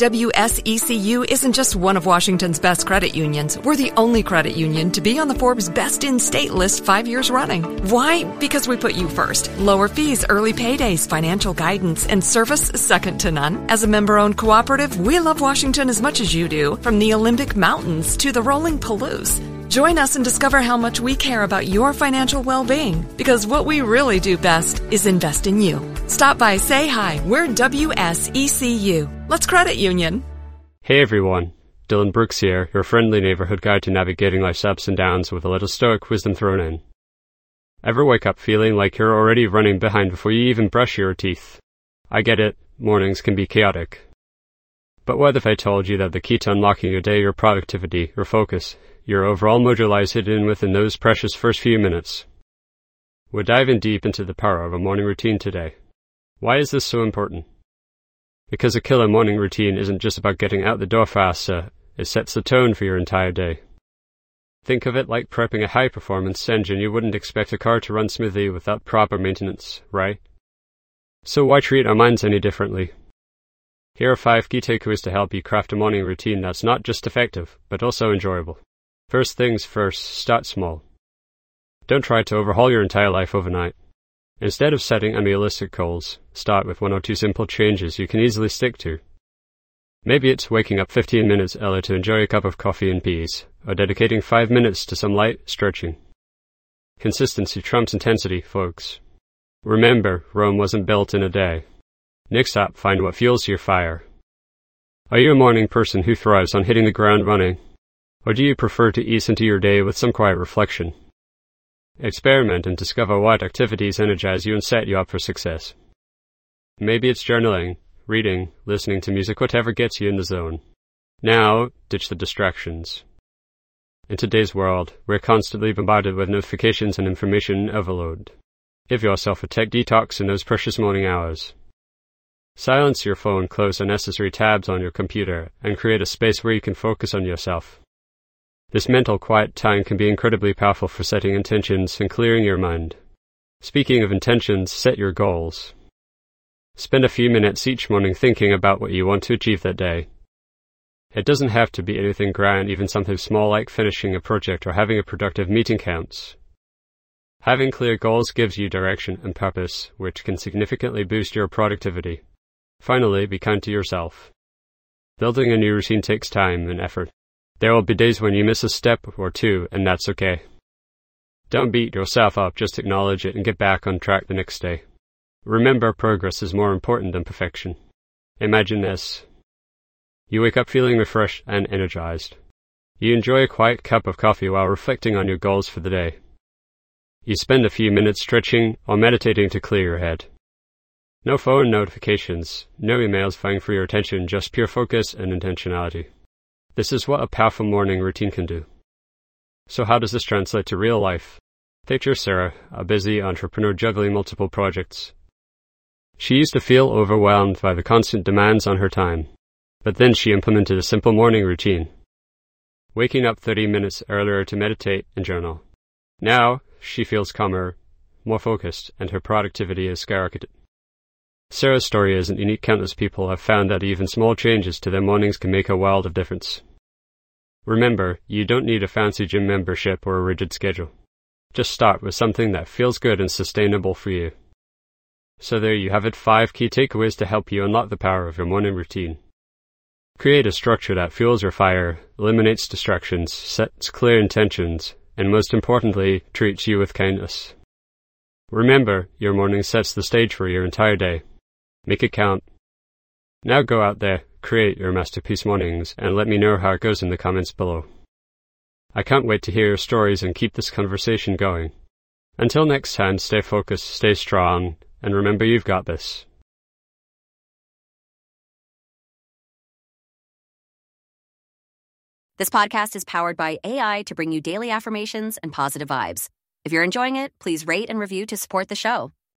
WSECU isn't just one of Washington's best credit unions. We're the only credit union to be on the Forbes Best in State list 5 years running. Why? Because we put you first. Lower fees, early paydays, financial guidance, and service second to none. As a member-owned cooperative, we love Washington as much as you do, from the Olympic Mountains to the rolling Palouse. Join us and discover how much we care about your financial well-being, because what we really do best is invest in you. Stop by, say hi. We're WSECU. Let's credit union. Hey everyone, Dylan Brooks here, your friendly neighborhood guide to navigating life's ups and downs with a little stoic wisdom thrown in. Ever wake up feeling like you're already running behind before you even brush your teeth? I get it, mornings can be chaotic. But what if I told you that the key to unlocking your day, your productivity, your focus, your overall mojo lies hidden within those precious first few minutes? We're diving deep into the power of a morning routine today. Why is this so important? Because a killer morning routine isn't just about getting out the door faster, it sets the tone for your entire day. Think of it like prepping a high-performance engine. You wouldn't expect a car to run smoothly without proper maintenance, right? So why treat our minds any differently? Here are 5 key takeaways to help you craft a morning routine that's not just effective, but also enjoyable. First things first, start small. Don't try to overhaul your entire life overnight. Instead of setting unrealistic goals, start with 1 or 2 simple changes you can easily stick to. Maybe it's waking up 15 minutes early to enjoy a cup of coffee and peas, or dedicating 5 minutes to some light stretching. Consistency trumps intensity, folks. Remember, Rome wasn't built in a day. Next up, find what fuels your fire. Are you a morning person who thrives on hitting the ground running? Or do you prefer to ease into your day with some quiet reflection? Experiment and discover what activities energize you and set you up for success. Maybe it's journaling, reading, listening to music, whatever gets you in the zone. Now, ditch the distractions. In today's world, we're constantly bombarded with notifications and information overload. Give yourself a tech detox in those precious morning hours. Silence your phone, close unnecessary tabs on your computer, and create a space where you can focus on yourself. This mental quiet time can be incredibly powerful for setting intentions and clearing your mind. Speaking of intentions, set your goals. Spend a few minutes each morning thinking about what you want to achieve that day. It doesn't have to be anything grand, even something small like finishing a project or having a productive meeting counts. Having clear goals gives you direction and purpose, which can significantly boost your productivity. Finally, be kind to yourself. Building a new routine takes time and effort. There will be days when you miss a step or two, and that's okay. Don't beat yourself up, just acknowledge it and get back on track the next day. Remember, progress is more important than perfection. Imagine this. You wake up feeling refreshed and energized. You enjoy a quiet cup of coffee while reflecting on your goals for the day. You spend a few minutes stretching or meditating to clear your head. No phone notifications, no emails vying for your attention, just pure focus and intentionality. This is what a powerful morning routine can do. So how does this translate to real life? Picture Sarah, a busy entrepreneur juggling multiple projects. She used to feel overwhelmed by the constant demands on her time, but then she implemented a simple morning routine. Waking up 30 minutes earlier to meditate and journal. Now, she feels calmer, more focused, and her productivity is skyrocketed. Sarah's story isn't unique. Countless people have found that even small changes to their mornings can make a world of difference. Remember, you don't need a fancy gym membership or a rigid schedule. Just start with something that feels good and sustainable for you. So there you have it, 5 key takeaways to help you unlock the power of your morning routine. Create a structure that fuels your fire, eliminates distractions, sets clear intentions, and most importantly, treats you with kindness. Remember, your morning sets the stage for your entire day. Make it count. Now go out there, create your masterpiece mornings, and let me know how it goes in the comments below. I can't wait to hear your stories and keep this conversation going. Until next time, stay focused, stay strong, and remember you've got this. This podcast is powered by AI to bring you daily affirmations and positive vibes. If you're enjoying it, please rate and review to support the show.